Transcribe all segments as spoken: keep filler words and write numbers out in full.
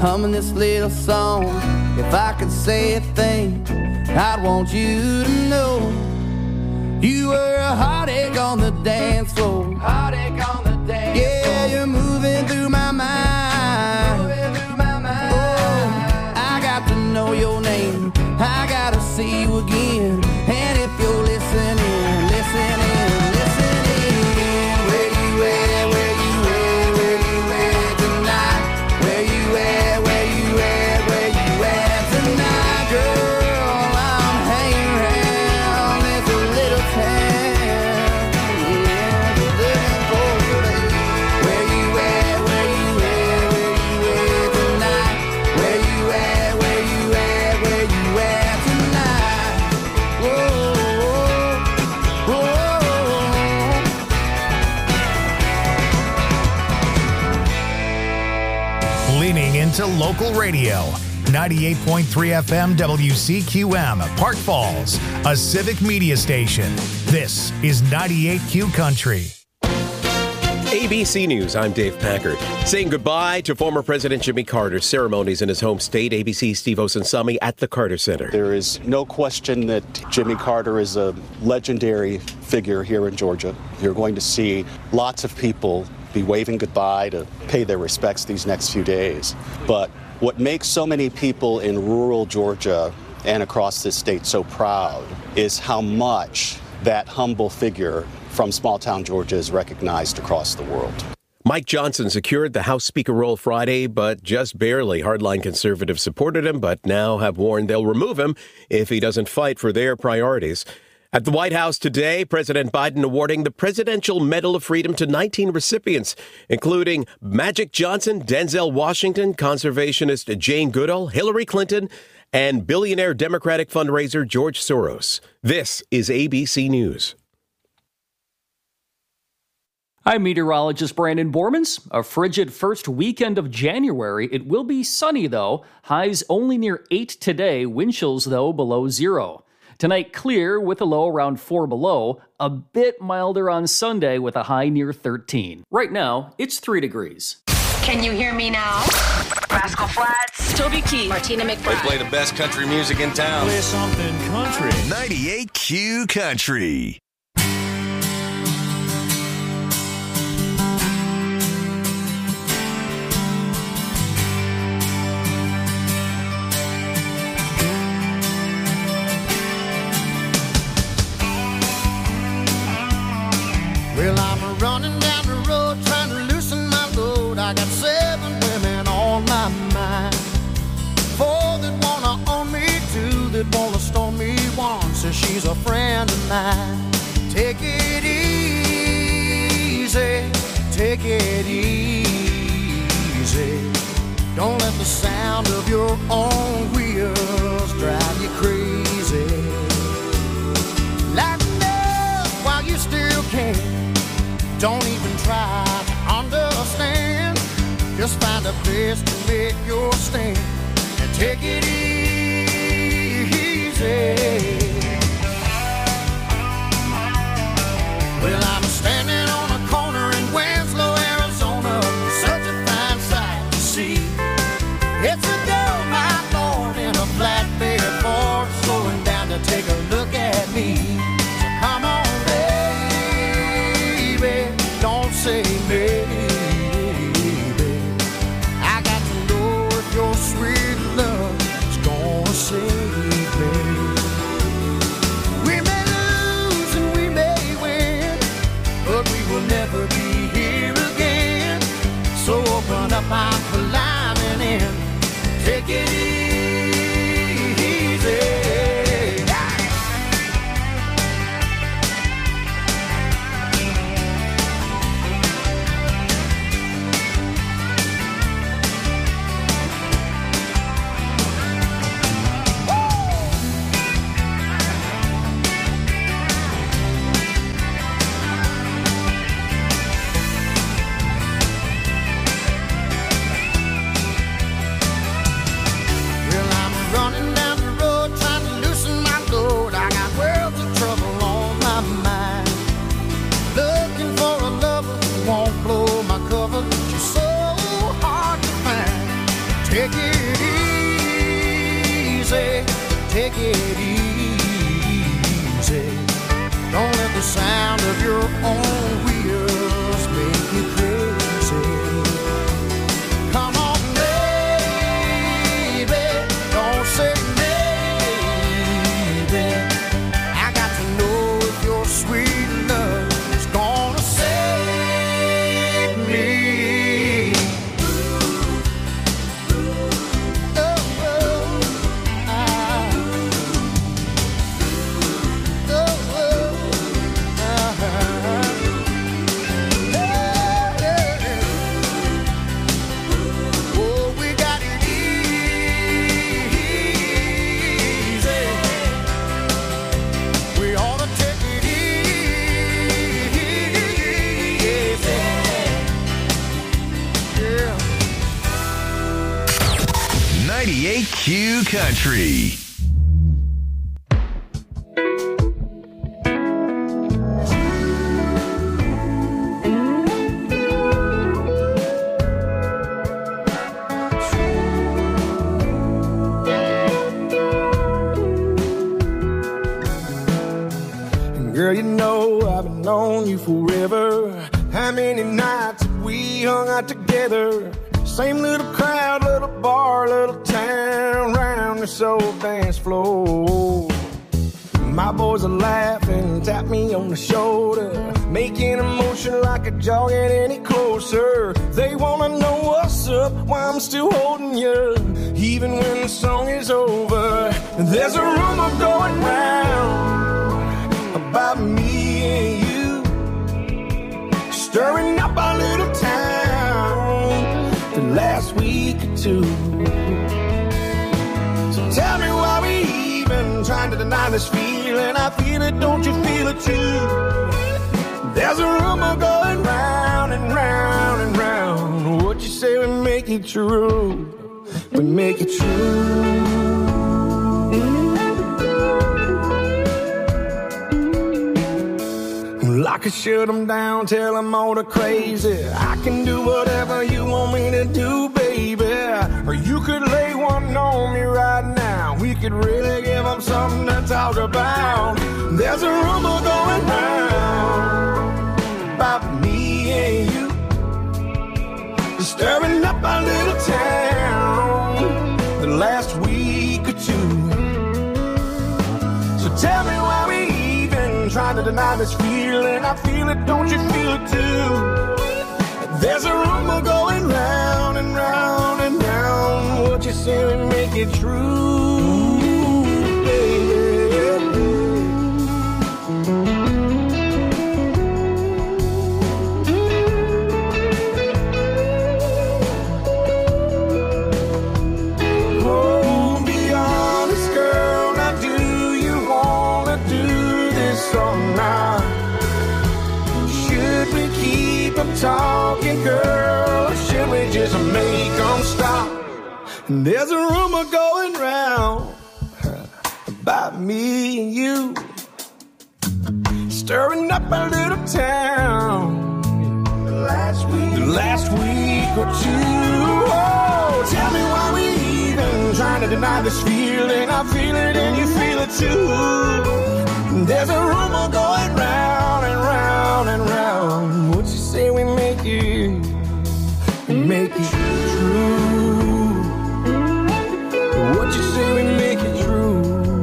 humming this little song. If I could say a thing, I'd want you to know you were a heartache on the dance floor. Heartache on the dance floor. Yeah, you're moving through my mind. Moving through my mind. Oh, I got to know your name. I gotta see you again. And if you're listening, listening, listening, where you at, where you at, where you at tonight? Where you at, where you at, where you at tonight, girl? I'm hanging around this little town, yeah, looking for you. Where you at, where you at, where you at tonight? Where you at, where you at, where you at tonight? Whoa, whoa, whoa. Leaning into local radio. ninety-eight point three F M W C Q M, Park Falls, a civic media station. This is ninety-eight Q Country. A B C News, I'm Dave Packard. Saying goodbye to former President Jimmy Carter. Ceremonies in his home state. A B C's Steve Osunsami at the Carter Center. There is no question that Jimmy Carter is a legendary figure here in Georgia. You're going to see lots of people be waving goodbye to pay their respects these next few days. But what makes so many people in rural Georgia and across this state so proud is how much that humble figure from small-town Georgia is recognized across the world. Mike Johnson secured the House Speaker role Friday, but just barely. Hardline conservatives supported him, but now have warned they'll remove him if he doesn't fight for their priorities. At the White House today, President Biden awarding the Presidential Medal of Freedom to nineteen recipients, including Magic Johnson, Denzel Washington, conservationist Jane Goodall, Hillary Clinton, and billionaire Democratic fundraiser George Soros. This is A B C News. I'm meteorologist Brandon Bormans. A frigid first weekend of January. It will be sunny, though. Highs only near eight today. Wind chills, though, below zero. Tonight, clear with a low around four below. A bit milder on Sunday with a high near thirteen. Right now, it's three degrees. Can you hear me now? Rascal Flatts, Toby Keith, Martina McBride. They play the best country music in town. Play something country. ninety-eight Q Country. Well, I'm running down the road trying to loosen my load. I got seven women on my mind. Four that wanna own me, two that wanna stone me, one says she's a friend of mine. Take it easy, take it easy. Don't let the sound of your own wheels drive you crazy. Lighten up while you still can. Don't even try to understand. Just find a place to make your stand and take it easy. Well, I'm standing on a corner in Winslow, Arizona. Such a fine sight to see. It's a dull night morning in a flatbed Ford, slowing down to take a look at me. So come on, don't say maybe. I got to know if your sweet love is gonna take it easy. Don't let the sound of your own wheels make you crazy. Come on, baby, don't say maybe. I got to know if your sweet love is gonna save me. ninety-eight Q Country. Girl, you know I've been on you forever. How many nights have we hung out together? Same little crowd, little bar, little town, round this old dance floor. My boys are laughing, tap me on the shoulder, making a motion like a jaw get any closer. They wanna know what's up, why I'm still holding you, even when the song is over. There's a rumor going round about me and you, stirring up our little town the last week or two. So tell me why we even trying to deny this feeling. I feel it, don't you feel it too? There's a rumor going round and round and round. What you say we make it true, we make it true. I could shut them down, tell them all the crazy. I can do whatever you want me to do, baby. Or you could lay one on me right now. We could really give them something to talk about. There's a rumor going round about me and you, stirring up our little town the last week or two. So tell me why we trying to deny this feeling. I feel it, don't you feel it too? There's a rumor going round and round and round. What you say we make it true, baby. Oh, be honest, girl. Now do you wanna do all night? Should we keep them talking, girl, or should we just make them stop? And there's a rumor going round about me and you, stirring up our little town the last week, the last week or two. Oh, tell me why we even trying to deny this feeling. I feel it and you feel it too. There's a rumor going round and round and round. What you say we make it, we make it true. What you say we make it true.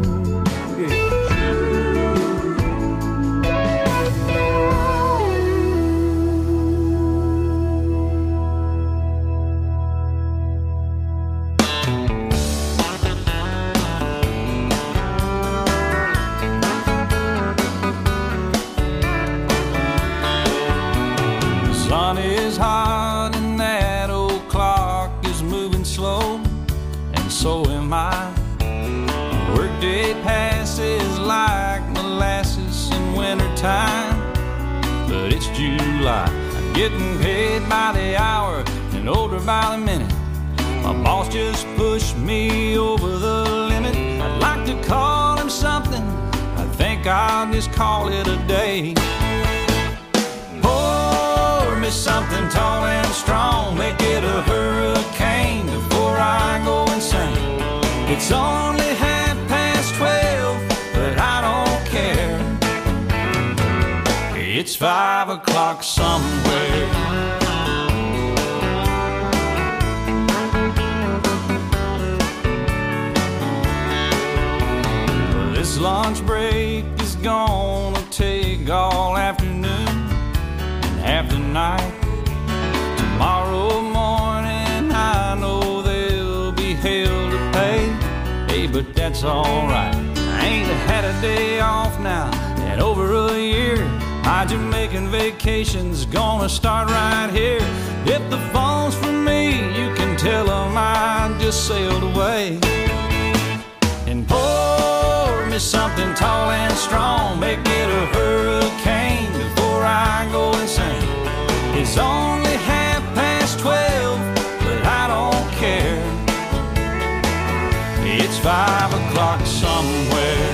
Sun is hot and that old clock is moving slow, and so am I. Workday passes like molasses in wintertime, but it's July. I'm getting paid by the hour and older by the minute. My boss just pushed me over the limit. I'd like to call him something, I think I'll just call it a day. Something tall and strong, make it a hurricane before I go insane. It's only half past It's five o'clock somewhere. This lunch break is gonna take all afternoon and half the night. Tomorrow morning I know there'll be hell to pay. Hey, but that's alright. I ain't had a day off now in over a year. My Jamaican vacation's gonna start right here. If the phone's for me, you can tell them I just sailed away. And pour me something tall and strong, make it a hurricane before I go insane. It's only half past twelve, but I don't care. It's five o'clock somewhere.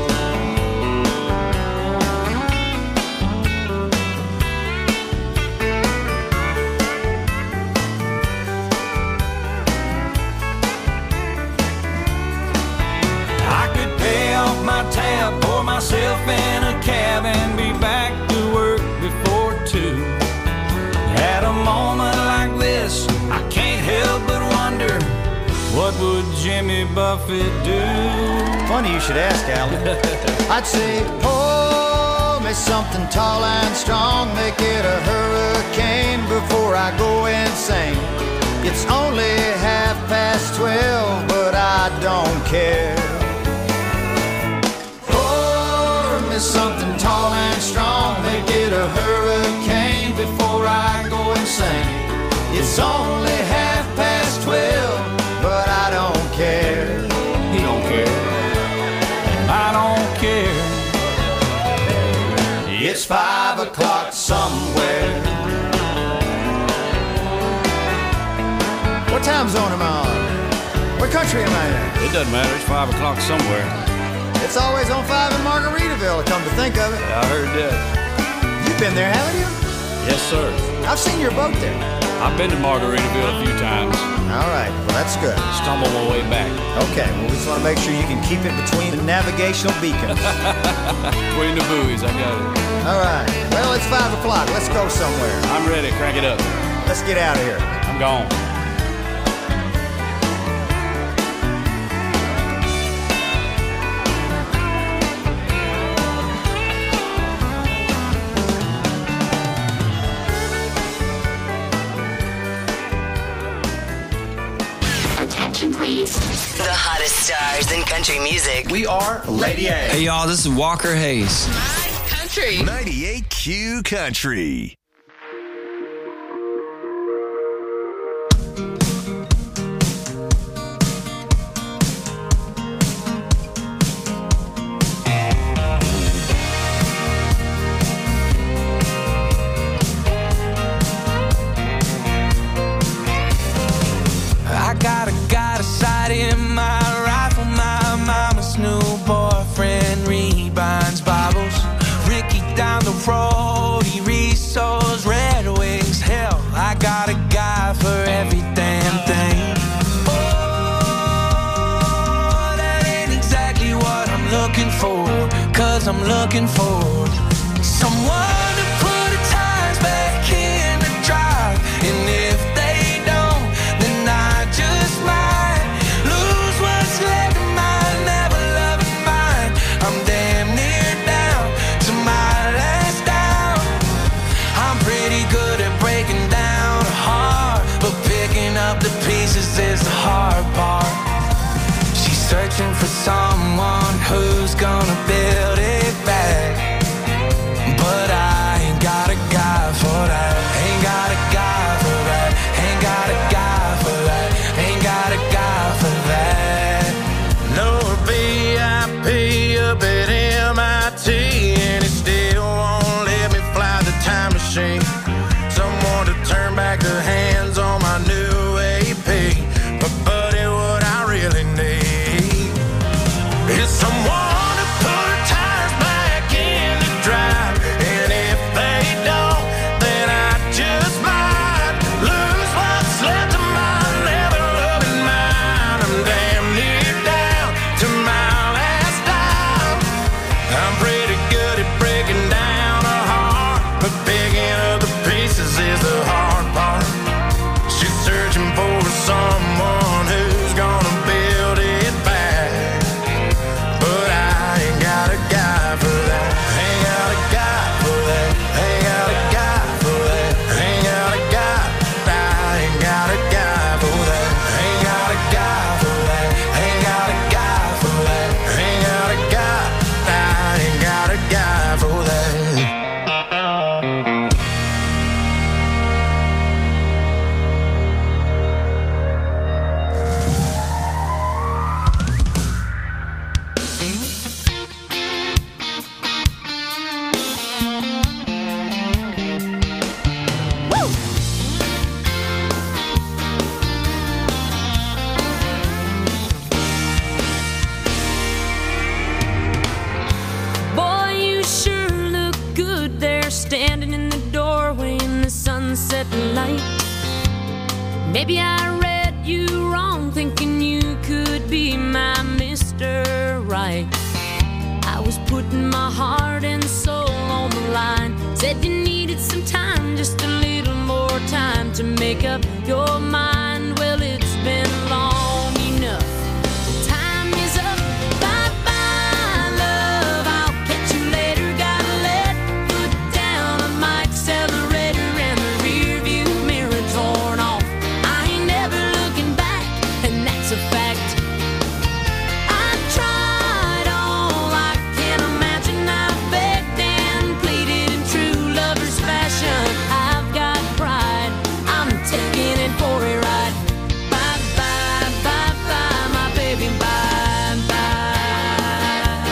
I could pay off my tab, pour myself in a cab, and be back to work before two. At a moment like this, I can't help but wonder, what would Jimmy Buffett do? Funny you should ask, Alan. I'd say, pour me something tall and strong, make it a hurricane before I go insane. It's only half past twelve, but I don't care. Pour me something tall and strong, make it a hurricane before I go insane. It's only half past twelve, but I don't care. He don't care. I don't care. It's five o'clock somewhere. What time zone am I on? What country am I in? It doesn't matter. It's five o'clock somewhere. It's always on five in Margaritaville, come to think of it. Yeah, I heard that. You've been there, haven't you? Yes, sir. I've seen your boat there. I've been to Margaritaville a few times. All right, well, that's good. Stumble my way back. Okay, well, we just want to make sure you can keep it between the navigational beacons. Between the buoys, I got it. All right, well, it's five o'clock. Let's go somewhere. I'm ready. Crank it up. Let's get out of here. I'm gone. The hottest stars in country music. We are Lady A. Hey, y'all, this is Walker Hayes. Country. ninety-eight Q Country. I got a got a sight in my rifle. My mama's new boyfriend rebinds Bibles. Ricky down the road, he resells Red Wings. Hell, I got a guy for every damn thing. Oh, that ain't exactly what I'm looking for. Cause I'm looking for someone to put the tires back in the drive. And if they don't, then I just might lose what's left of my never loving mind. I'm damn near down to my last down. I'm pretty good at breaking down a heart, but picking up the pieces is the hard part. She's searching for someone who's gonna build it back, but I ain't got a guy for that. Ain't got a guy for that. Ain't got a guy for that. Ain't got a guy for that. No V I P up at M I T, and it still won't let me fly the time machine. Someone to turn back the hands on my new A P. But buddy, what I really need is someone to sunset light. Maybe I read you wrong, thinking you could be my Mister Right. I was putting my heart and soul on the line. Said you needed some time, just a little more time to make up your mind. Well, it's been long enough. Time is up. Bye-bye, love. I'll catch you later. Gotta let foot down on my accelerator and the rear view mirror torn off. I ain't never looking back, and that's a fact. I tried all I can imagine. I begged and pleaded in true lover's fashion. I've got pride. I'm taking it for a ride. Bye bye, bye bye, my baby, bye bye.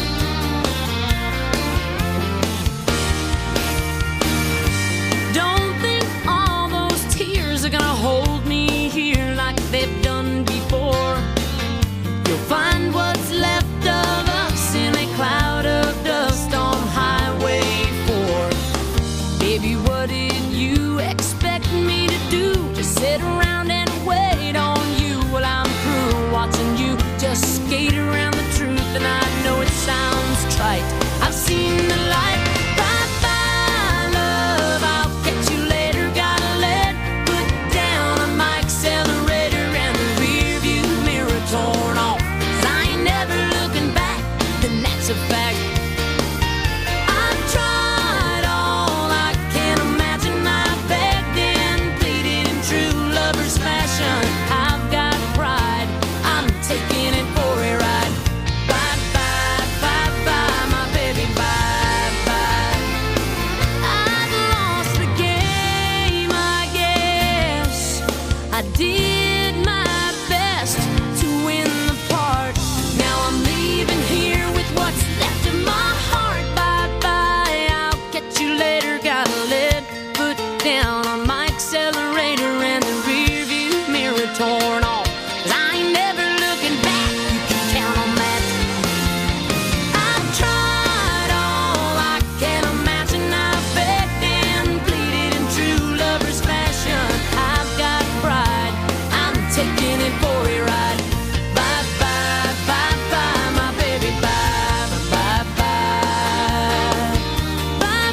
Don't think all those tears are gonna hold me here like they've done before. You'll find what's left of us in a cloud of dust on Highway four. Baby, what did you expect me to do? Just sit around and wait on you while I'm through watching you just skate around the truth. And I know it sounds trite, I've seen the light. Bye bye, love, I'll catch you later. Gotta let put down on my accelerator and the rear view mirror torn off. 'Cause I ain't never looking back, and that's a fact. I've tried all I can imagine. I begged and pleaded in true lover's fashion. I've got pride. I'm taking it for a ride. Bye bye, bye bye, my baby, bye bye. I've lost the game, I guess. I did my best to win the part. Now I'm leaving here with what's left of my heart. Bye bye, I'll catch you later. Gotta let foot down on my accelerator and the rear view mirror torn off. 'Cause I ain't never looking back, you can count on that. I've tried all I can imagine. I begged and pleaded in true lover's fashion. I've got pride. I'm taking it for a ride. Bye bye, bye bye, my baby, bye bye, bye. Bye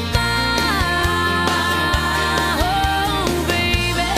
bye, oh baby,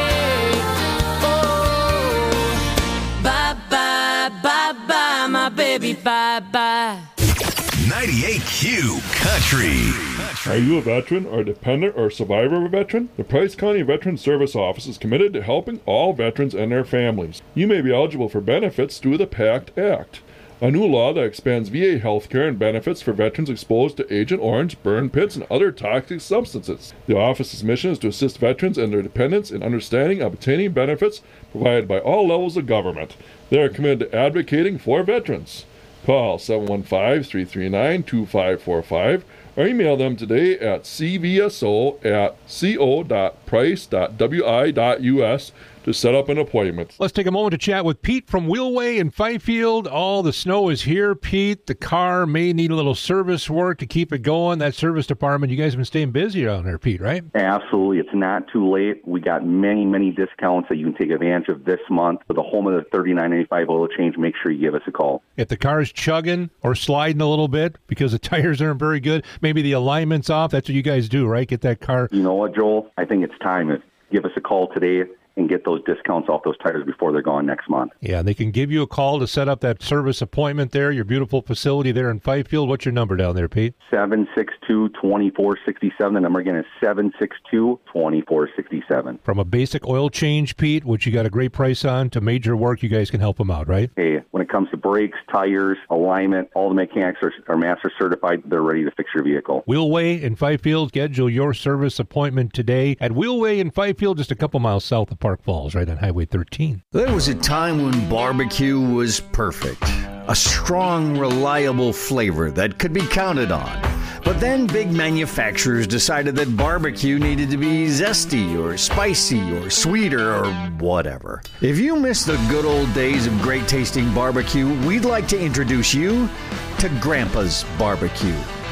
oh. Bye bye, bye bye, my baby, bye bye. ninety-eight Q Country. Are you a veteran or dependent or survivor of a veteran? The Price County Veteran Service Office is committed to helping all veterans and their families. You may be eligible for benefits through the PACT Act, a new law that expands V A health care and benefits for veterans exposed to Agent Orange, burn pits, and other toxic substances. The office's mission is to assist veterans and their dependents in understanding and obtaining benefits provided by all levels of government. They are committed to advocating for veterans. Call seven one five, three three nine, two five four five or email them today at c v s o at co dot price dot w i dot u s to set up an appointment. Let's take a moment to chat with Pete from Wheelway in Fifield. All the snow is here, Pete. The car may need a little service work to keep it going. That service department, you guys have been staying busy around there, Pete, right? Absolutely. It's not too late. We got many, many discounts that you can take advantage of this month. For the home of the thirty-nine ninety-five oil change, make sure you give us a call. If the car's chugging or sliding a little bit because the tires aren't very good, maybe the alignment's off, that's what you guys do, right? Get that car. You know what, Joel? I think it's time. Give us a call today and get those discounts off those tires before they're gone next month. Yeah, they can give you a call to set up that service appointment there, your beautiful facility there in Fifield. What's your number down there, Pete? seven six two, two four six seven. The number again is seven six two, two four six seven. From a basic oil change, Pete, which you got a great price on, to major work, you guys can help them out, right? Hey, when it comes to brakes, tires, alignment, all the mechanics are, are master certified. They're ready to fix your vehicle. Wheelway in Fifield. Schedule your service appointment today at Wheelway in Fifield, just a couple miles south of Park Falls, right on Highway thirteen. There was a time when barbecue was perfect. A strong, reliable flavor that could be counted on. But then big manufacturers decided that barbecue needed to be zesty or spicy or sweeter or whatever. If you miss the good old days of great tasting barbecue, we'd like to introduce you to Grandpa's Barbecue.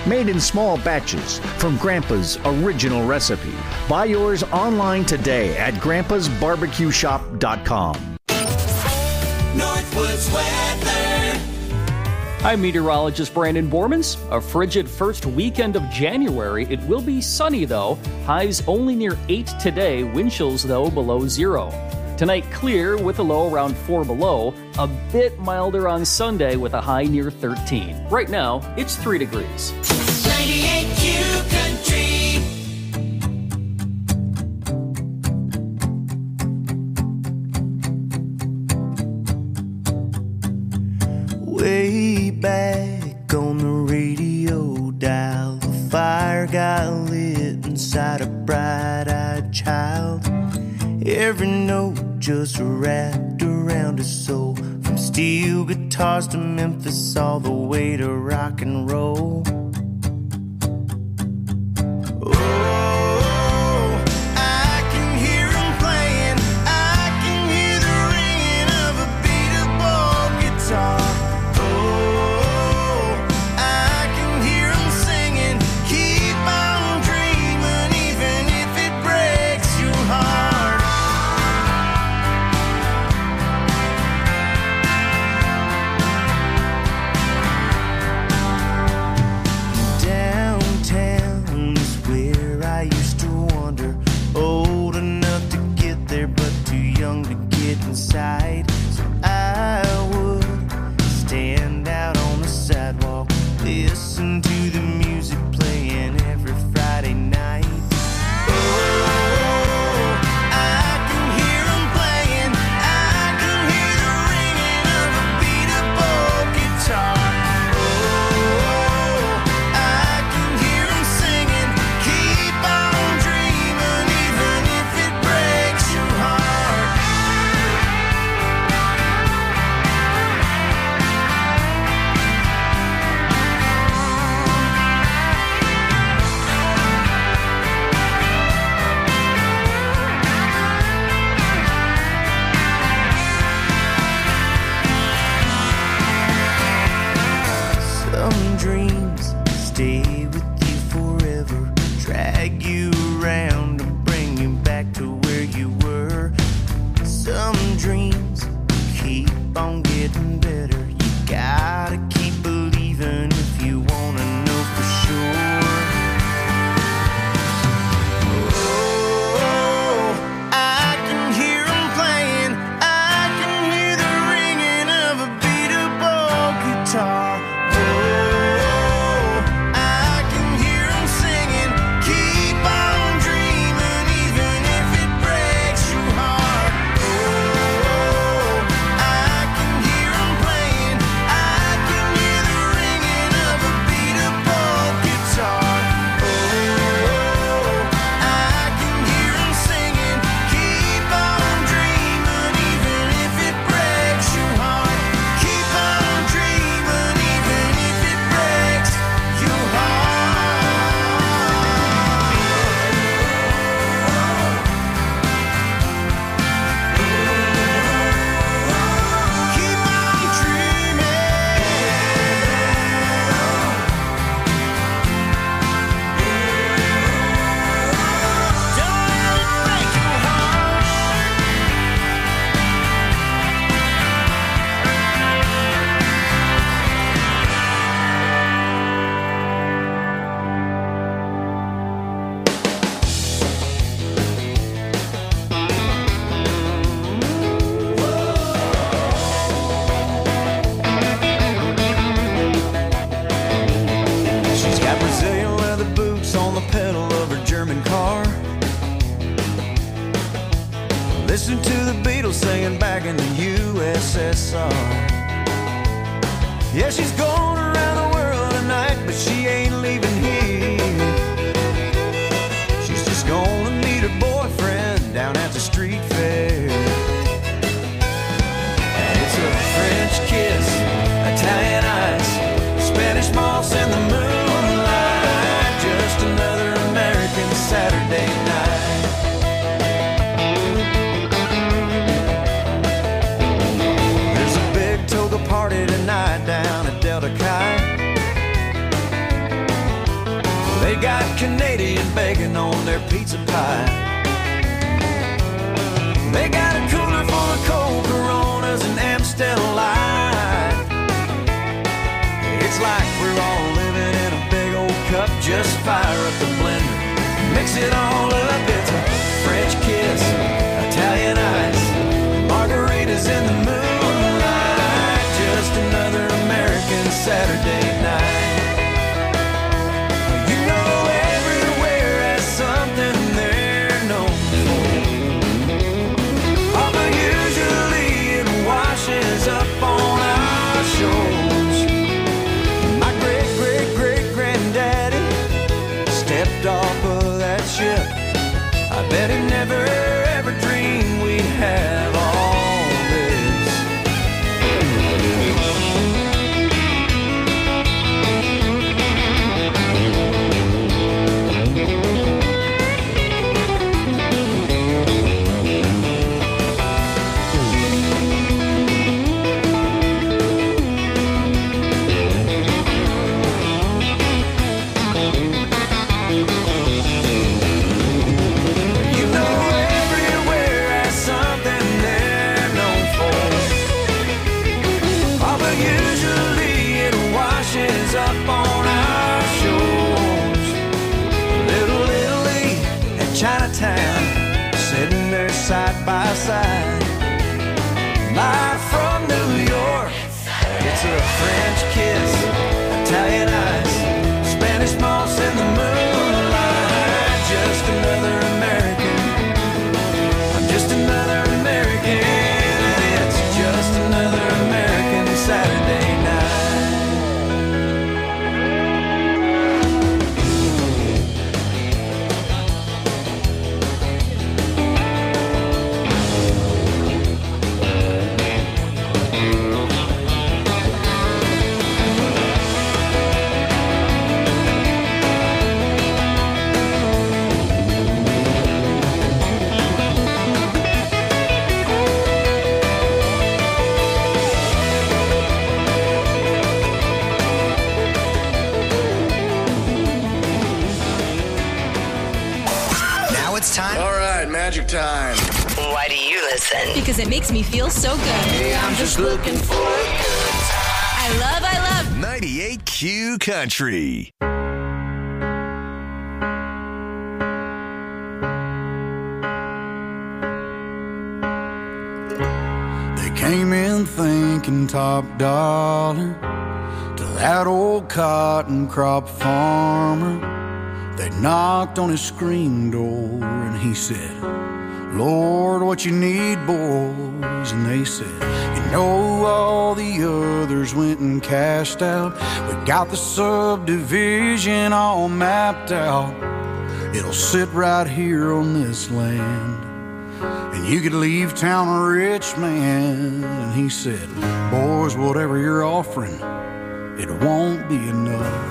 made in small batches from Grandpa's original recipe. Buy yours online today at grandpas barbecue shop dot com. Northwoods weather. I'm meteorologist Brandon Bormans. A frigid first weekend of January. It will be sunny, though. Highs only near eight today. Wind chills, though, below zero. Tonight, clear with a low around four below. A bit milder on Sunday with a high near thirteen. Right now, it's three degrees. ninety-eight Q Country. Way back on the radio dial, the fire got lit inside a bright-eyed child. Every note just wrapped around his soul, from steel guitars to Memphis, all the way to rock and roll. Listen to the Beatles singing back in the U S S R. Yeah, she's going around the world tonight, but she ain't leaving here. She's just gonna meet her boyfriend down at the street fair. And it's a French kiss, Italian ice, Spanish moss in the moonlight, just another American Saturday night. Party tonight down at Delta Chi. They got Canadian bacon on their pizza pie. They got a cooler full of cold Coronas and Amstel Light. It's like we're all living in a big old cup. Just fire up the blender, mix it all up. It's a French kiss, Italian ice, margaritas in the moonlight. Just another American Saturday night. You know everywhere has something they're known for. Although usually it washes up on our shores. My great, great, great granddaddy stepped off of that ship. I bet he never ever dreamed we'd have all this. You know everywhere has something they're known for. Although usually it washes up on our shores. Little Italy and Chinatown sitting there side by side. Live from New York, it's a French kiss, Italian ice, Spanish moss in the moonlight. Just another American. I'm just another American. It's just another American Saturday night. Now it's time. All right, magic time. Why do you listen? Because it makes me feel so good. Hey, I'm just looking for a good time. I love, I love. ninety-eight Q Country. They came in thinking top dollar to that old cotton crop farmer. They knocked on his screen door and he said, Lord, what you need, boys? And they said, you know, all the others went and cashed out. We got the subdivision all mapped out. It'll sit right here on this land, and you could leave town a rich man. And he said, boys, whatever you're offering, it won't be enough.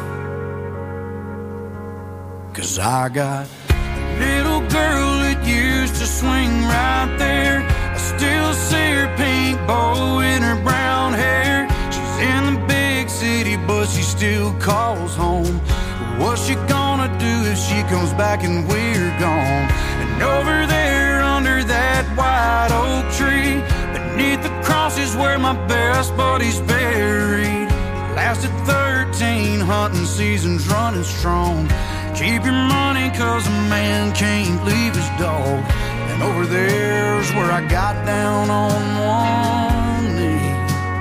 'Cause I got a little girl that used to swing right there. I still see her pink bow in her brown hair. She's in the big city, but she still calls home. What's she gonna do if she comes back and we're gone? And over there under that white oak tree, beneath the cross is where my best buddy's buried. Lasted thirteen hunting seasons running strong. Keep your money 'cause a man can't leave his dog. And over there's where I got down on one knee.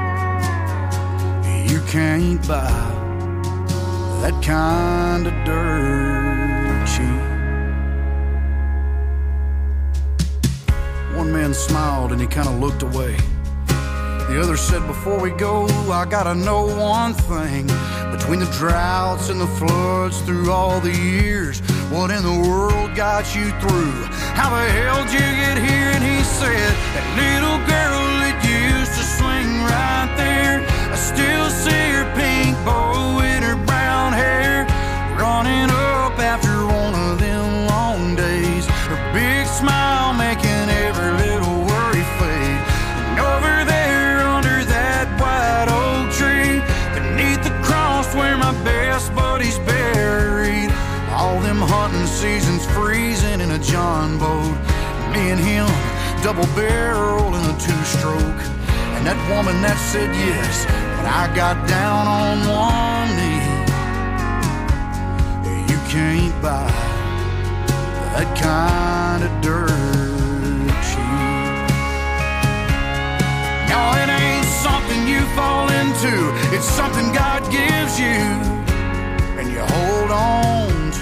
You can't buy that kind of dirt cheap. One man smiled and he kind of looked away. The other said, before we go, I gotta know one thing. Between the droughts and the floods through all the years, what in the world got you through? How the hell did you get here? And he said, that little girl that used to swing right there, I still see her pink bow in her brown hair, running up after one of them long days. Her big smile making every little worry fade. And over there under that white oak tree, beneath the cross where my best buddy's buried, seasons freezing in a John boat. Me and him, double barrel in a two-stroke. And that woman that said yes when I got down on one knee. You can't buy that kind of dirt cheap. No, it ain't something you fall into. It's something God gives you and you hold on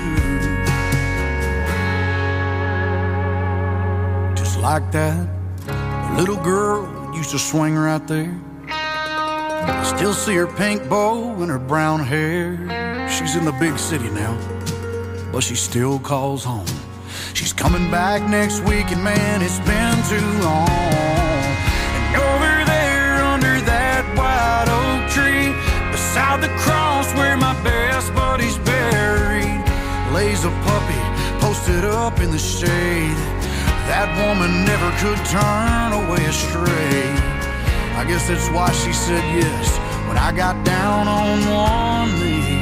to. Just like that little girl used to swing right there. I still see her pink bow and her brown hair. She's in the big city now, but she still calls home. She's coming back next week, and man, it's been too long. And over there under that white oak tree, beside the cross where my best buddy's buried, lays a puppy posted up in the shade. That woman never could turn away astray. I guess that's why she said yes when I got down on one knee.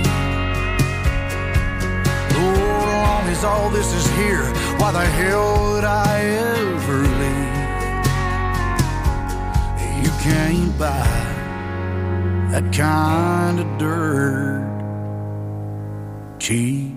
Lord, as long as all this is here, why the hell would I ever leave? You can't buy that kind of dirt cheap.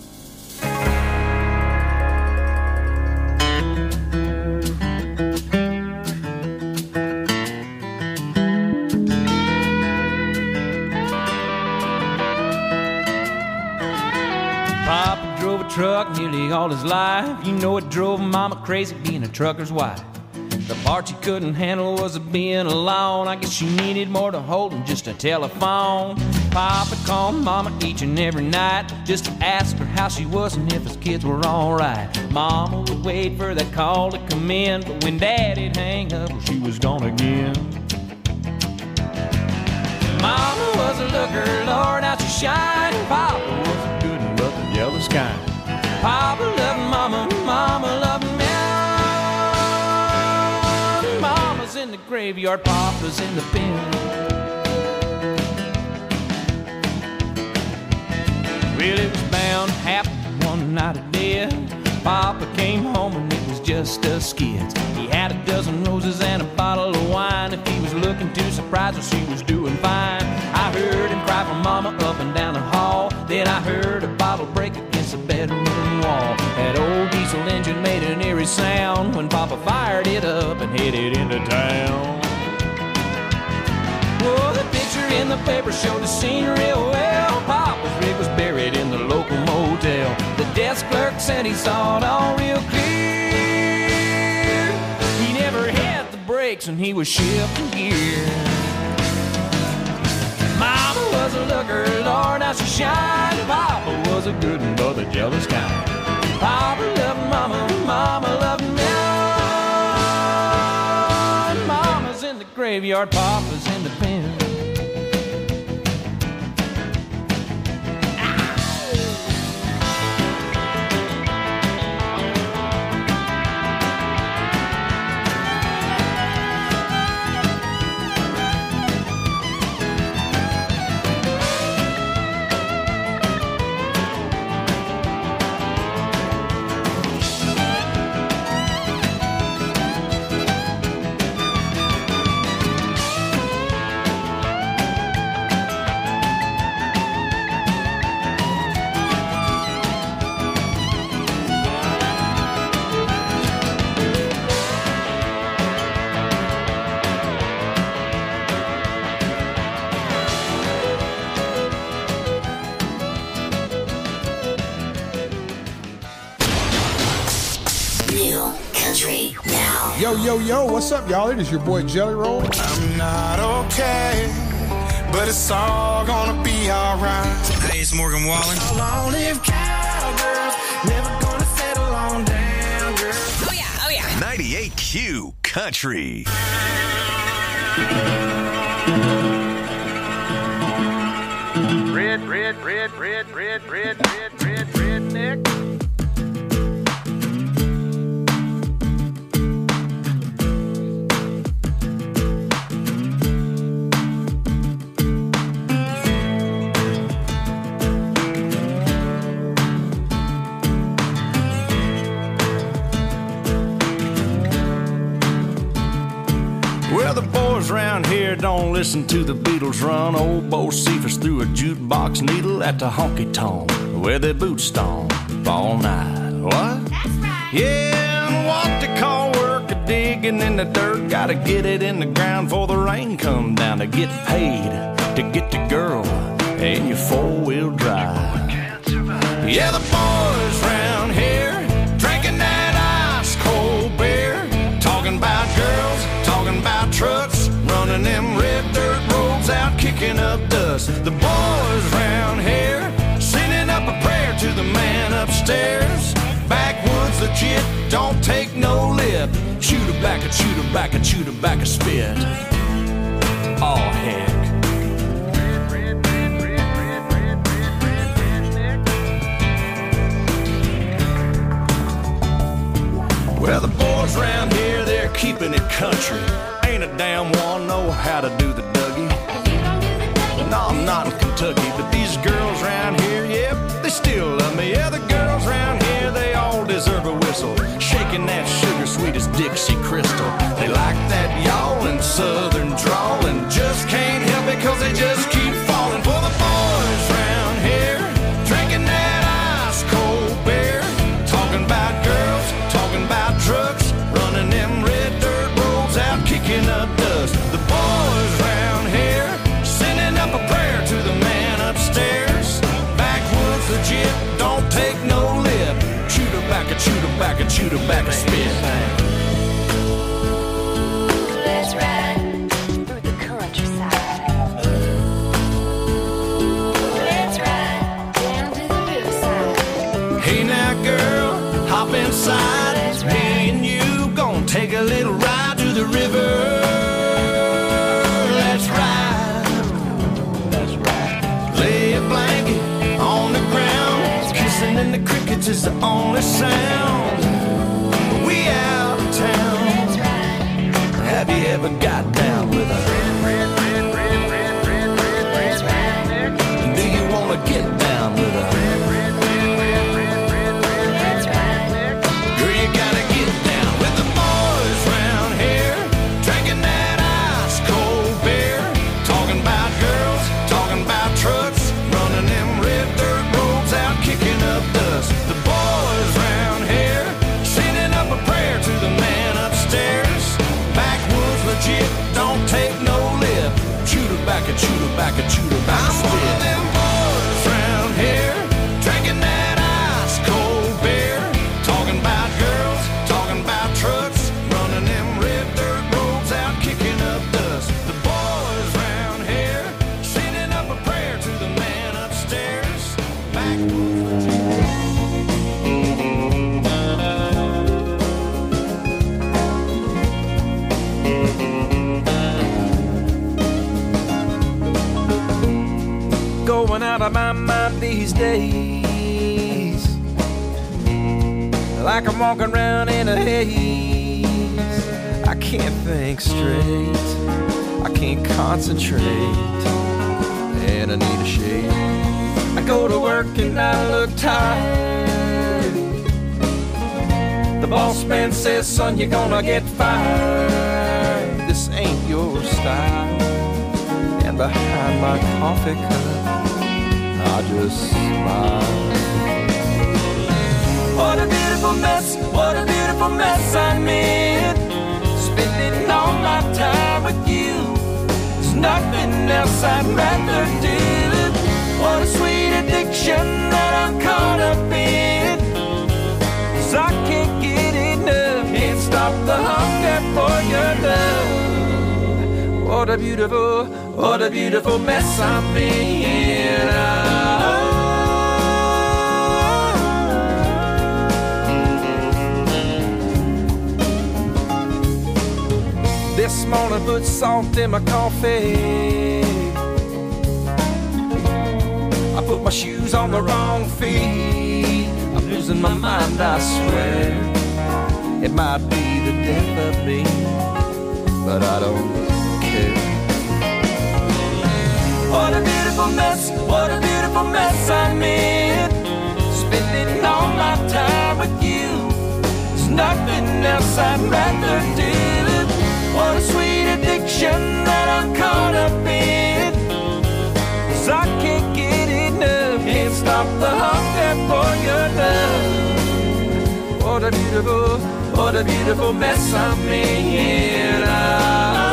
Papa drove a truck nearly all his life. You know it drove Mama crazy being a trucker's wife. The part she couldn't handle was being alone. I guess she needed more to hold than just a telephone. Papa called Mama each and every night just to ask her how she was and if his kids were alright. Mama would wait for that call to come in, but when Daddy'd hang up, well, she was gone again. Mama was a looker, Lord, how she shined. Papa was a good one, but the jealous kind. Papa loved Mama, Mama loved me. Mama's in the graveyard, Papa's in the bin. Well, it was bound to happen one night of death. Papa came home and it was just us kids. He had a dozen roses and a bottle of wine. If he was looking too surprised, well, she was doing fine. I heard him cry for Mama up and down the hall. Then I heard a bottle break against the bedroom wall. That old diesel engine made an eerie sound when Papa fired it up and headed into town. Oh, the picture in the paper showed the scene real well. Papa's rig was buried in the local motel. The desk clerk said he saw it all real clear. He never hit the brakes and he was shifting gear. Mama was a looker, Lord, how she shined. Papa was a good one, but the jealous kind. Papa loved Mama, Mama loved me. Mama's in the graveyard, Papa's in the pen. Yo, yo, yo, what's up, y'all? It is your boy Jelly Roll. I'm not okay, but it's all gonna be alright. Hey, it's Morgan Wallen. Long live cowgirls, never gonna settle on down, girl. Oh, yeah, oh, yeah. ninety-eight Q Country. Red, red, red, red, red, red, red, red, redneck. there, don't listen to the Beatles run. Old Bo Cephas threw a jukebox needle at the honky-tonk where they boot stomp all night. What? That's right. Yeah, and what they call work a digging in the dirt. Gotta get it in the ground before the rain come down to get paid, to get the girl in your four-wheel drive. Yeah, the boys round here drinking that ice-cold beer, talking about girls, talking about trucks, running them red dirt roads out, kicking up dust. The boys round here sending up a prayer to the man upstairs. Backwoods legit, don't take no lip. Chew tobacco, chew tobacco, chew tobacco, spit. Oh, heck. Well, the boys around here, they're keeping it country. Ain't a damn one know how to do the Dougie. No, I'm not in Kentucky, but these girls around here, yep, they still love me. Yeah, the girls around here, they all deserve a whistle. Shaking that sugar sweet as Dixie Crystal. They like that y'all and southern drawl and just can't help it cause they just keep falling for the boys around here. Drinking that ice cold beer, talking about girls, talking about trucks, running them red dirt roads out, kicking up dust. The boys around here sending up a prayer to the man upstairs. Backwoods legit, don't take no lip. Chew tobacco, chew tobacco, chew tobacco, spit. Let's ride through the countryside. Let's ride down to the riverside. Hey now girl, hop inside. Me and you gon' take a little ride to the river. Let's ride. That's right. Lay a blanket on the ground. Kissing in the crickets is the only sound. We out of town. Have you ever got down with a do you wanna get down with a girl, you gotta get down with the boys round here, drinking that ice cold beer, talking about girls, talking about trucks, running them red dirt roads out, kicking up dust. The boys round here sending up a prayer to the man upstairs. Backwoods legit, don't take no lip. Chew tobacco, chew tobacco, chew tobacco, spit. I'm one of them boys round here, drinking that ice cold beer, talking about girls, talking about trucks, running them red dirt roads out, kicking up dust. The boys round here sending up a prayer to the man upstairs. Backwoods legit. Going out of my mind these days, like I'm walking around in a haze. I can't think straight, I can't concentrate, and I need a shade. I go to work and I look tired. The boss man says, son, you're gonna get fired. This ain't your style. And behind my coffee cup, I just smile. What a beautiful mess, what a beautiful mess I'm in. Spending all my time with you, there's nothing else I'd rather do. What a sweet addiction that I'm caught up in, 'cause I can't get enough, can't stop the hunger for your love. What a beautiful, what a beautiful mess I'm in. Ah. This morning put salt in my coffee. I put my shoes on the wrong feet. I'm losing my mind, I swear. It might be the death of me, but I don't care. What a beautiful mess, what a beautiful mess I'm in. Spending all my time with you, there's nothing else I'd rather do. What What a sweet addiction that I'm caught up in. 'Cause I can't get enough, can't stop the hunger for your love. What a beautiful, what a beautiful mess I'm in. Ah.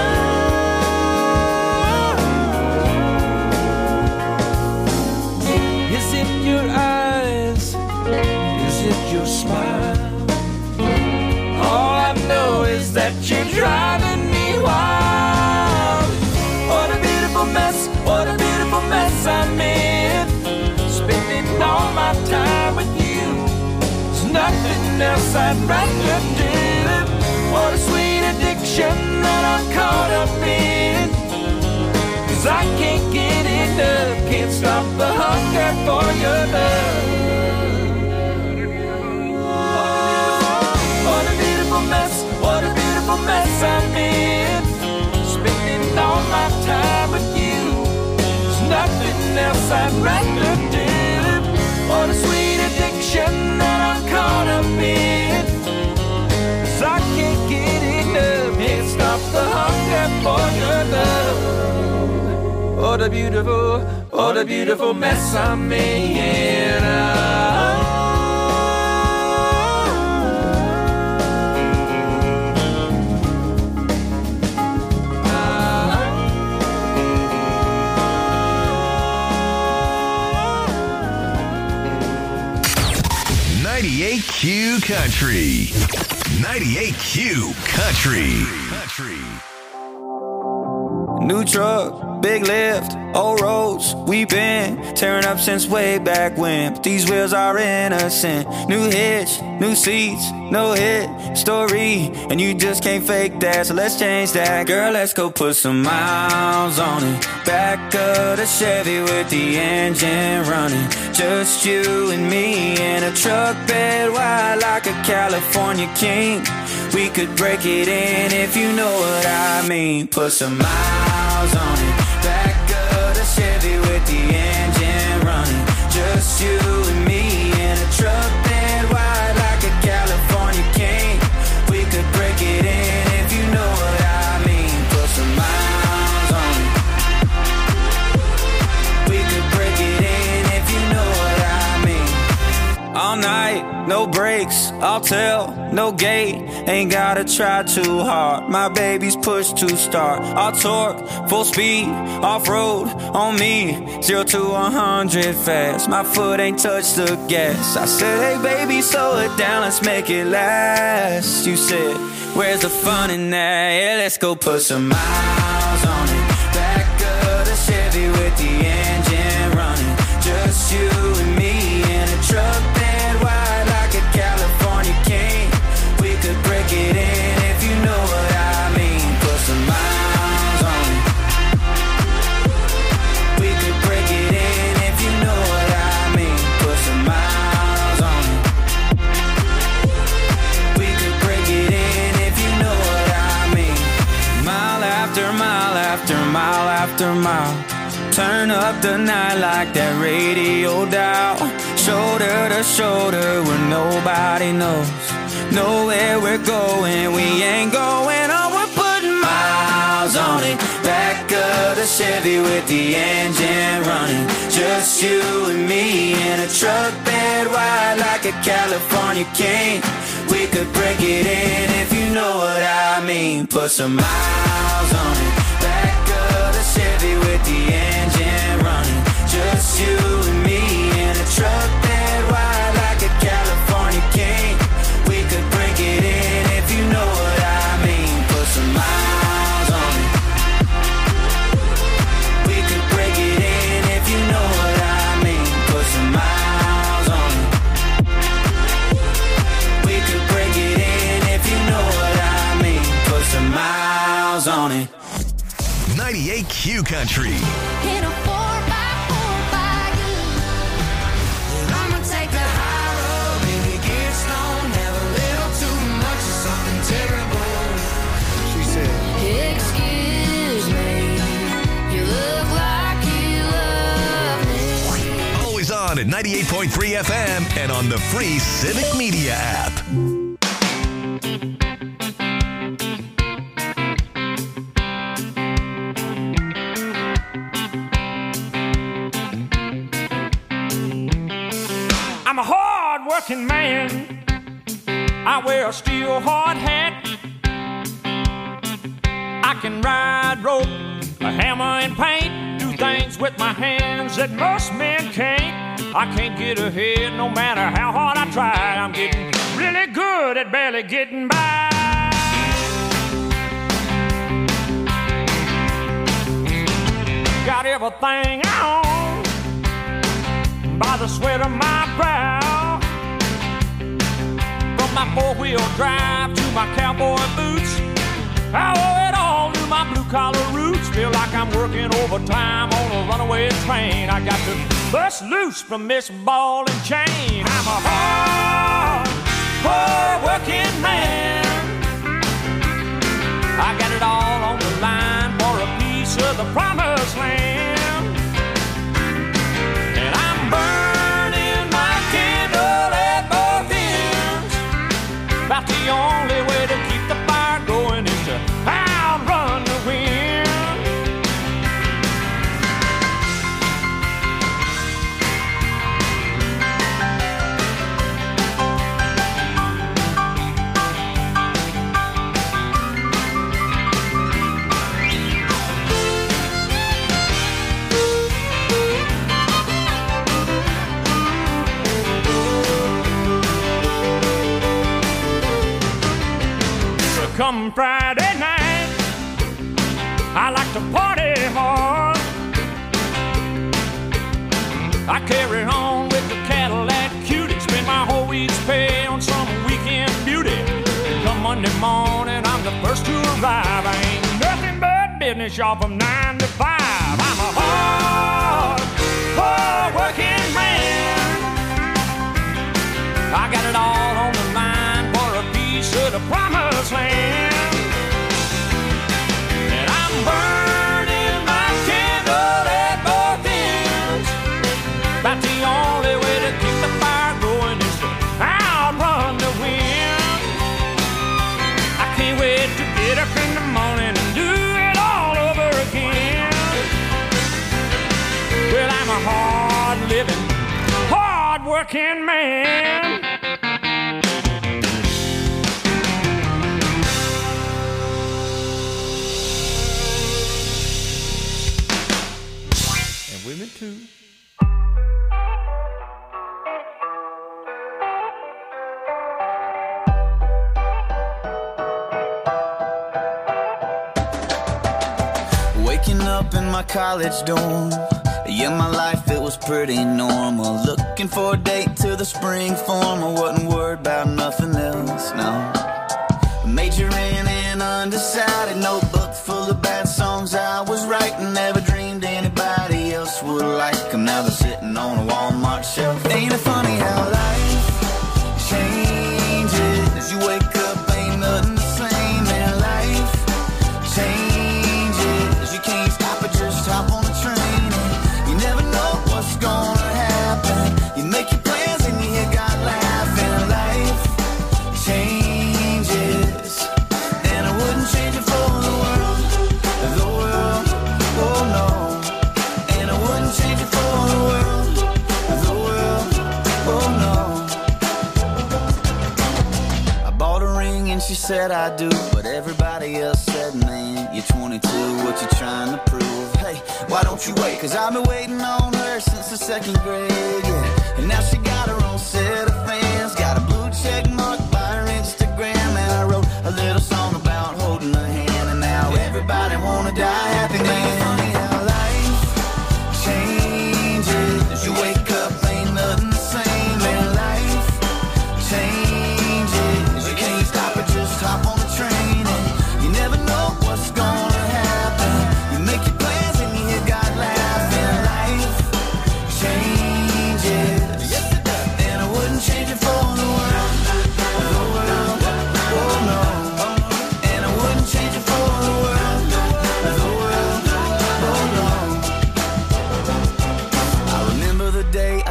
Is it your eyes? Is it your smile? All I know is that you're driving me wild. What a beautiful mess, what a beautiful mess I'm in. Spending all my time with you. There's nothing else I'd rather do. What a sweet addiction that I'm caught up in. 'Cause I can't get enough, can't stop the hunger for your love. What a beautiful mess, what a beautiful mess I'm in. Spending all my time with you. There's nothing else I'd rather do. What a sweet addiction that I'm caught up in. 'Cause I can't get enough, can't stop the hunger for your love. What a beautiful, what a beautiful mess I'm in. Ah. ninety-eight Q Country. ninety-eight Q Country. Country. New truck, big lift, old roads, we been tearing up since way back when. But these wheels are innocent. New hitch, new seats, no hit story, and you just can't fake that. So let's change that, girl. Let's go put some miles on it. Back of the Chevy with the engine running. Just you and me in a truck bed wide like a California king. We could break it in if you know what I mean. Put some miles on it. Back of the Chevy with the engine running. Just you and me in a truck bed wide like a California king. We could break it in if you know what I mean. Put some miles on it. We could break it in if you know what I mean. All night, no brakes, I'll tell, no gate. Ain't gotta try too hard. My baby's push to start. I'll torque, full speed, off-road on me. Zero to a hundred fast. My foot ain't touched the gas. I said, hey baby, slow it down, let's make it last. You said, where's the fun in that? Yeah, let's go put some miles on it. Back of the Chevy with the engine running. Just you and me in a truck bed wide like a California king. We could break it in if you know what I mean. Put some miles on it. We could break it in if you know what I mean. Put some miles on it. We could break it in if you know what I mean. Mile after mile after mile after mile. Turn up the night like that radio dial. Shoulder to shoulder where nobody knows. Know where we're going, we ain't going on. We're putting miles on it. Back of the Chevy with the engine running. Just you and me in a truck bed wide like a California king. We could break it in if you know what I mean. Put some miles on it. Back of the Chevy with the engine running. Just you and me in a truck bed wide like a California king. We could break it in if you know what I mean. Put some miles on it. We could break it in if you know what I mean. Put some miles on it. We could break it in if you know what I mean. Put some miles on it. ninety-eight Q Country. In a four by four by you. And I'ma take the high road. Baby, get stoned. Have a little too much of something terrible. She said, excuse me. You look like you love me. Always on at ninety-eight point three F M and on the free Civic Media app. I'm a hard-working man. I wear a steel hard hat. I can ride rope, a hammer and paint, do things with my hands that most men can't. I can't get ahead no matter how hard I try. I'm getting really good at barely getting by. Got everything I own by the sweat of my brow. From my four-wheel drive to my cowboy boots, I owe it all to my blue-collar roots. Feel like I'm working overtime on a runaway train. I got to bust loose from this ball and chain. I'm a hard, hard-working man. I got it all on the line for a piece of the promised land. And I'm burning my candle at both ends. About the only way to keep the fire going is to outrun the wind. Come Friday night, I like to party hard. I carry on with the Cadillac Cutie, spend my whole week's pay on some weekend beauty. Come Monday morning, I'm the first to arrive. I ain't nothing but business, y'all, from nine to five. I'm a hard, hard working man. I got it all on the line for a piece of the promised land. And I'm burning my candle at both ends. About the only way to keep the fire going is to outrun the wind. I can't wait to get up in the morning and do it all over again. Well, I'm a hard-living, hard-working man. Women too. Waking up in my college dorm, yeah, my life, it was pretty normal. Looking for a date to the spring form, I wasn't worried about nothing else, no. Majoring in undecided, notebook full of bad songs I was writing. Never dreamed anybody else would like them. Now they're sitting on a Walmart shelf. Ain't it funny how life changes? You wake up, ain't nothing the same. And life changes. You can't stop it, just hop on the train. And you never know what's gonna happen. You make your plans and you hear God laughing. Life changes, and I wouldn't change it for the world, the world, oh no. And I wouldn't change it for the world, the world, oh no. I bought a ring and she said I do, but everybody else said, man, you're twenty-two, what you trying to prove? Hey, why don't you wait? Cause I've been waiting on her since the second grade, yeah. And now she got her own set of fans, got a blue check mark by her Instagram. And I wrote a little song about holding her hand, and now everybody wanna die happy, man. Funny how life changes. You wake up, ain't nothing the same. And life changes. You can't stop it, just hop on the train. And you never know what's gonna happen. You make your plans and you hear God laughing. Life changes, yes it does. And I wouldn't change it for the world, the world, oh no. And I wouldn't change it for the world, the world,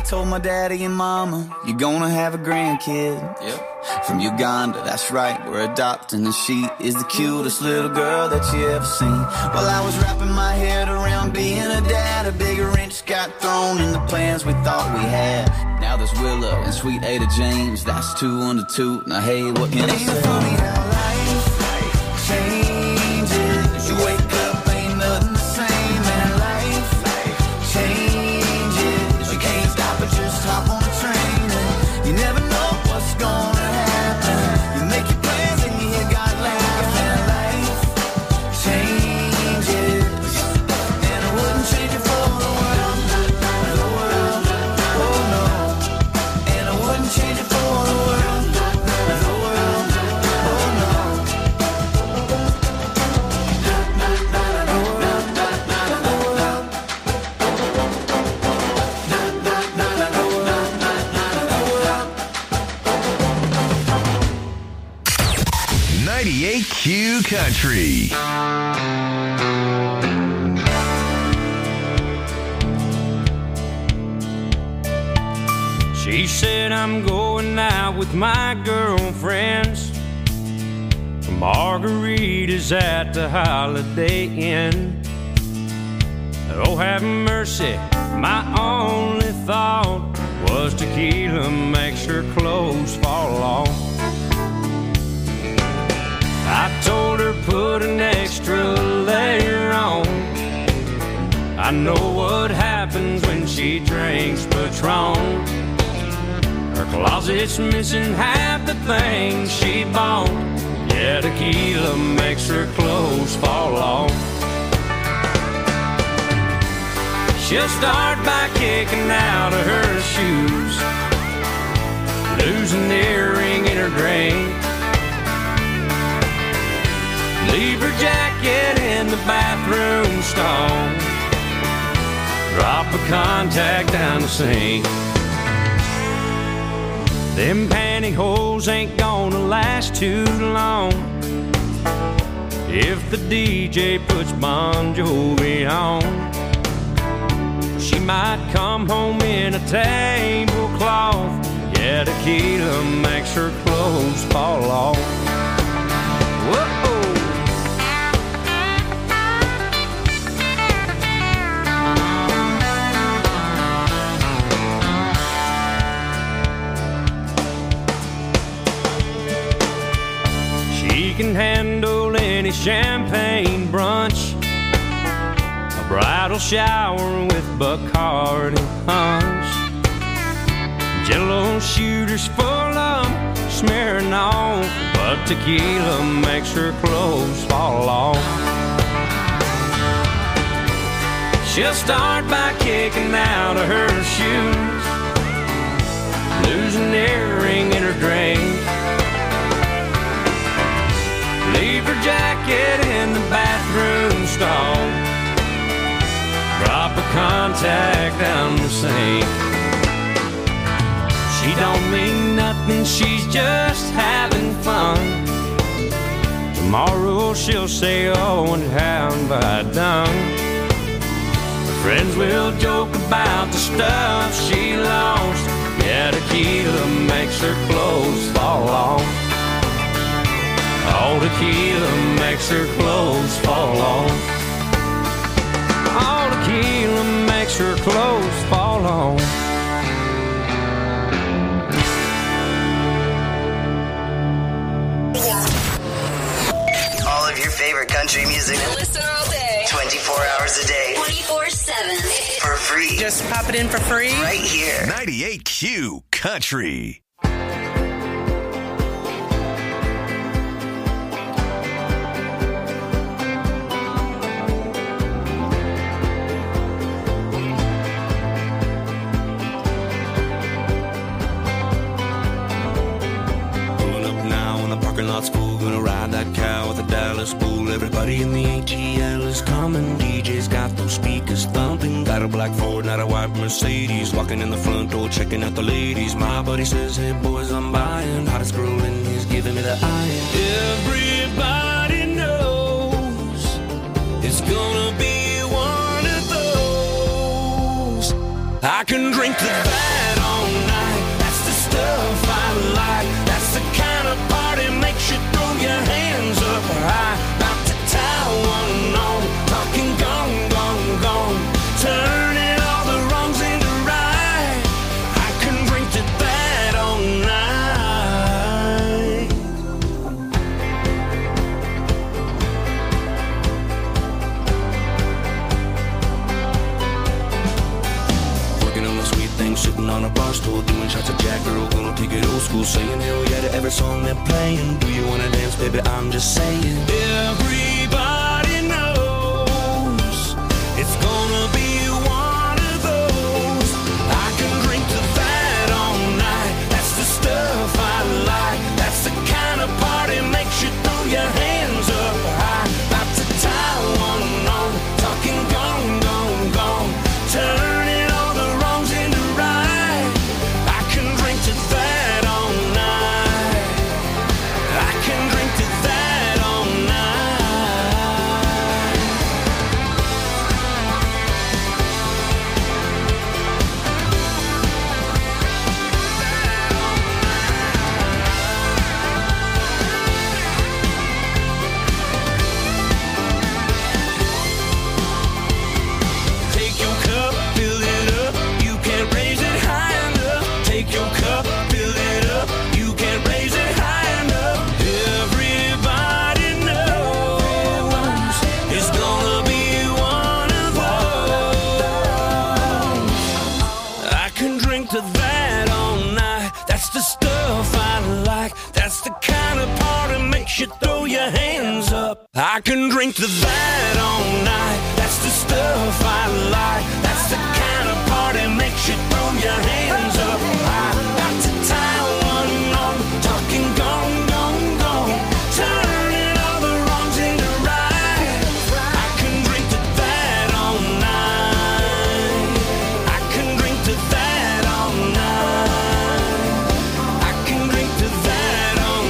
told my daddy and mama, you're gonna have a grandkid. Yep. From Uganda, that's right, we're adopting, and she is the cutest little girl that you ever seen. While I was wrapping my head around being a dad, a big wrench got thrown in the plans we thought we had. Now there's Willow and sweet Ada James, that's two under two. Now hey, what can I say? Ain't it funny how life changes? You wake up, ain't nothing the same, and life changes. You can't stop it, just hop on a train, and you never know what's gonna happen. You make your plans and you hear God laugh, and life changes. And I wouldn't change it for the world, the world, oh no. And I wouldn't change it for the world, the world, oh no. ninety-eight Q Country. She said I'm going out with my girlfriends for margaritas at the Holiday Inn. Oh, have mercy, my only thought was tequila makes her clothes fall off. I told her put an extra layer on. I know what happens when she drinks Patron. Her closet's missing half the things she bought. Yeah, tequila makes her clothes fall off. She'll start by kicking out of her shoes, lose an earring in her drink, leave her jacket in the bathroom stall, drop a contact down the sink. Them pantyhose ain't gonna last too long if the D J puts Bon Jovi on. She might come home in a tablecloth. Yeah, tequila makes her clothes fall off. Whoa. She can handle any champagne brunch, a bridal shower with Bacardi punch, Jello shooters full of smearing off, but tequila makes her clothes fall off. She'll start by kicking out of her shoes, lose an earring in her drink, leave her jacket in the bathroom stall, drop a contact down the sink. She don't mean nothing, she's just having fun. Tomorrow she'll say, oh, and how have I done? Her friends will joke about the stuff she lost. Yeah, tequila makes her clothes fall off. All tequila makes her clothes fall off. All tequila makes her clothes fall off. All of your favorite country music. Listen all day. twenty-four hours a day. twenty-four seven. For free. Just pop it in for free. Right here. ninety-eight Q Country. Lot's full, gonna ride that cow with a Dallas bull. Everybody in the A T L is coming. D J's got those speakers thumping. Got a black Ford, not a white Mercedes. Walking in the front door, checking out the ladies. My buddy says, hey boys, I'm buying. Hottest girl in he's giving me the eye. Everybody knows it's gonna be one of those I can drink to that all night. That's the stuff I like. That's the kind of party makes you throw your hands up high. About to tie one on, talking gone, gone, gone. Turning all the wrongs into right. I can drink to that all night. Working on a sweet thing, sitting on a bar stool, doing shots of Jack, girl, gonna take it old school, saying hell yeah to every song they're playing. Do you wanna dance, baby? I'm just saying. Everybody knows it's gonna be one of those. I can drink to that all night. That's the stuff I like. That's the kind of party makes you throw your hands up high. About to tie one on, talking gone, gone, gone. Turning all the wrongs into right. I can drink to that all night. I can drink to that all night. Take your cup, fill it up. You can't raise it high enough. Take your cup, fill it up. You can't raise it high enough. Everybody knows it's gonna be one of those. I can drink to that all night. That's the stuff I like. That's the kind of party makes you throw your hands up. I can drink to that all night. That's the stuff I like. That's the kind of party makes you throw your hands up. I'm about to tie one on, talking gone, gone, gone. Turning all the wrongs into right. I can drink to that all night. I can drink to that all night. I can drink to that all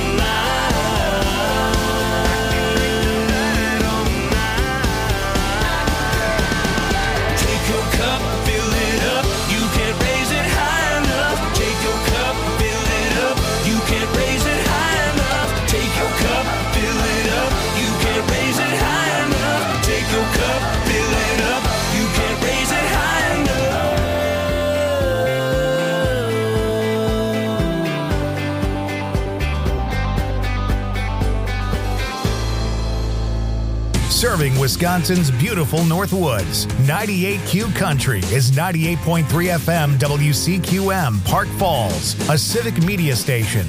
night. Take your cup, fill it up. You can't raise it high enough. Take your cup, fill it up. You can't raise it high enough. Take your cup, fill it up. You can't raise it high enough. Take your cup, fill it up. You can't raise it high Serving Wisconsin's beautiful North Woods, ninety-eight Q Country is ninety-eight point three F M W C Q M, Park Falls, a civic media station.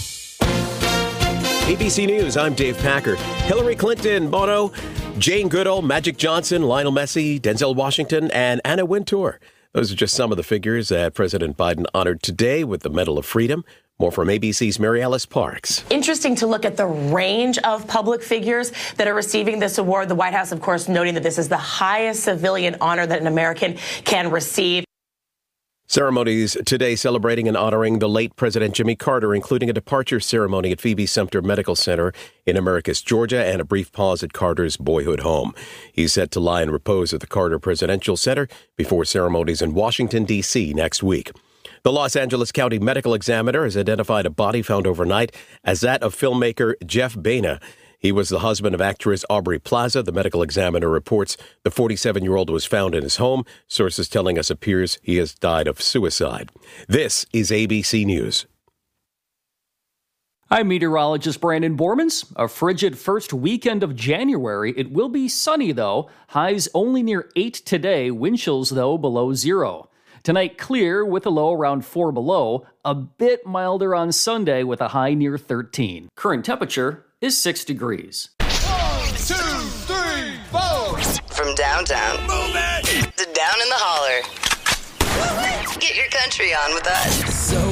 A B C News, I'm Dave Packer. Hillary Clinton, Bono, Jane Goodall, Magic Johnson, Lionel Messi, Denzel Washington, and Anna Wintour. Those are just some of the figures that President Biden honored today with the Medal of Freedom. More from A B C's Mary Alice Parks. Interesting to look at the range of public figures that are receiving this award. The White House, of course, noting that this is the highest civilian honor that an American can receive. Ceremonies today celebrating and honoring the late President Jimmy Carter, including a departure ceremony at Phoebe Sumter Medical Center in Americus, Georgia, and a brief pause at Carter's boyhood home. He's set to lie in repose at the Carter Presidential Center before ceremonies in Washington, D C next week. The Los Angeles County Medical Examiner has identified a body found overnight as that of filmmaker Jeff Baena. He was the husband of actress Aubrey Plaza. The Medical Examiner reports the forty-seven-year-old was found in his home. Sources telling us appears he has died of suicide. This is A B C News. I'm meteorologist Brandon Bormans. A frigid first weekend of January. It will be sunny, though. Highs only near eight today. Wind chills, though, below zero. Tonight, clear with a low around four below. A bit milder on Sunday with a high near thirteen. Current temperature is six degrees. One, two, three, four. From downtown Move it. to down in the holler. Get your country on with us. So